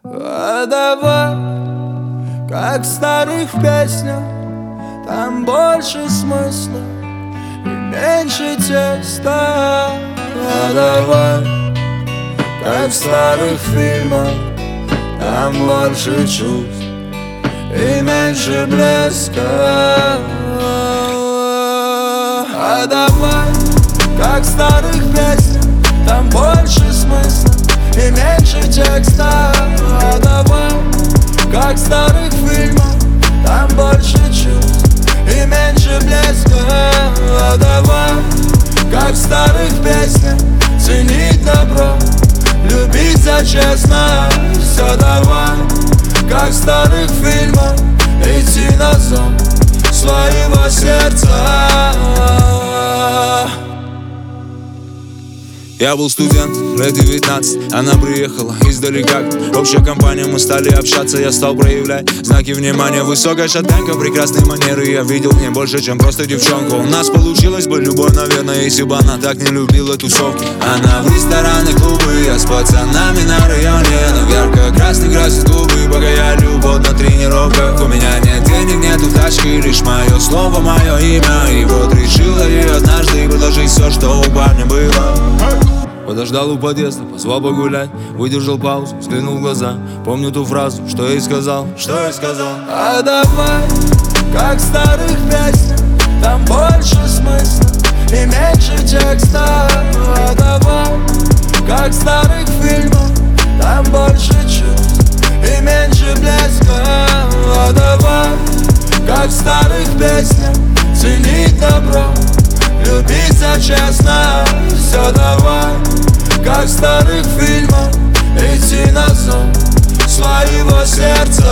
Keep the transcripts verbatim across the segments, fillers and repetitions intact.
А давай, как в старых песнях, там больше смысла и меньше теста. А давай, как в старых фильмах, там больше чувств и меньше блеска. А давай, как в старых песнях, там больше смысла и меньше текста. А давай, как в старых фильмах, там больше чувств и меньше блеска. А давай, как в старых песнях, ценить добро, любить за честно. Все давай, как в старых фильмах, идти на зов своего сердца. Я был студент, лет девятнадцать, она приехала издалека. Общая компания, мы стали общаться, я стал проявлять знаки внимания. Высокая шатенка, прекрасные манеры, я видел в ней больше, чем просто девчонку. У нас получилась бы любовь, наверное, если бы она так не любила тусовки. Она в рестораны, клубы, я с пацанами на районе. Она в ярко-красный красит губы, пока я любовь на тренировках. У меня нет денег, нету тачки, лишь мое слово, мое имя. И вот решила ей однажды предложить все, что у парня было. Подождал у подъезда, позвал погулять, выдержал паузу, взглянул в глаза. Помню ту фразу, что я ей сказал, что я ей сказал. А давай, как в старых песнях, там больше смысла и меньше текста. А давай, как в старых фильмах, там больше чувств и меньше блеска. А давай, как в старых песнях, ценить добро, любить за честно. Все давай, как в старых фильмах, идти на зов своего сердца.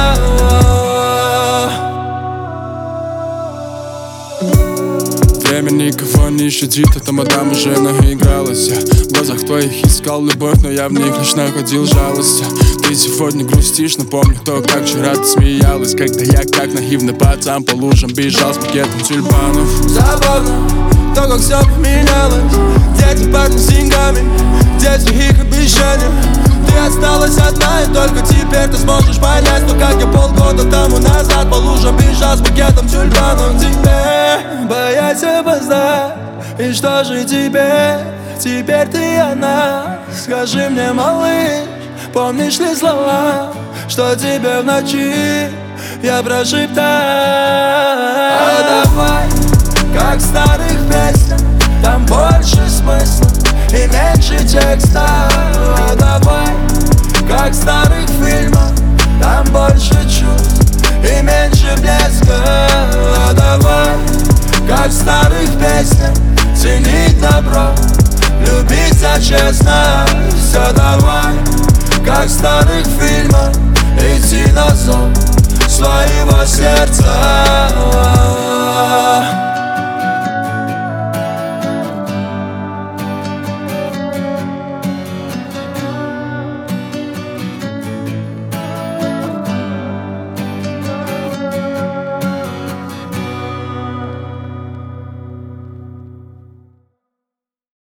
Время никого не щадит, эта мадам уже наигралась. Я в глазах твоих искал любовь, но я в них лишь находил жалость. Ты сегодня грустишь, напомню то, как вчера ты смеялась, когда я как наивный пацан по лужам бежал с букетом тюльпанов. Забавно то, как все поменялось. Дети парни с деньгами, дети их обещания. Ты осталась одна, и только теперь ты сможешь понять, что как я полгода тому назад по лужам бежал с букетом тюльпанов. Тебе боясь опоздать, и что же теперь? Теперь ты одна. Скажи мне, малыш, помнишь ли слова, что тебе в ночи я прошептал? А давай, как в старых песнях, там больше смысла и меньше текста. А давай, как в старых фильмах, там больше чувств и меньше блеска. А давай, как в старых песнях, ценить добро, любить за честно. Все давай, как в старых фильмах, идти на зов своего сердца.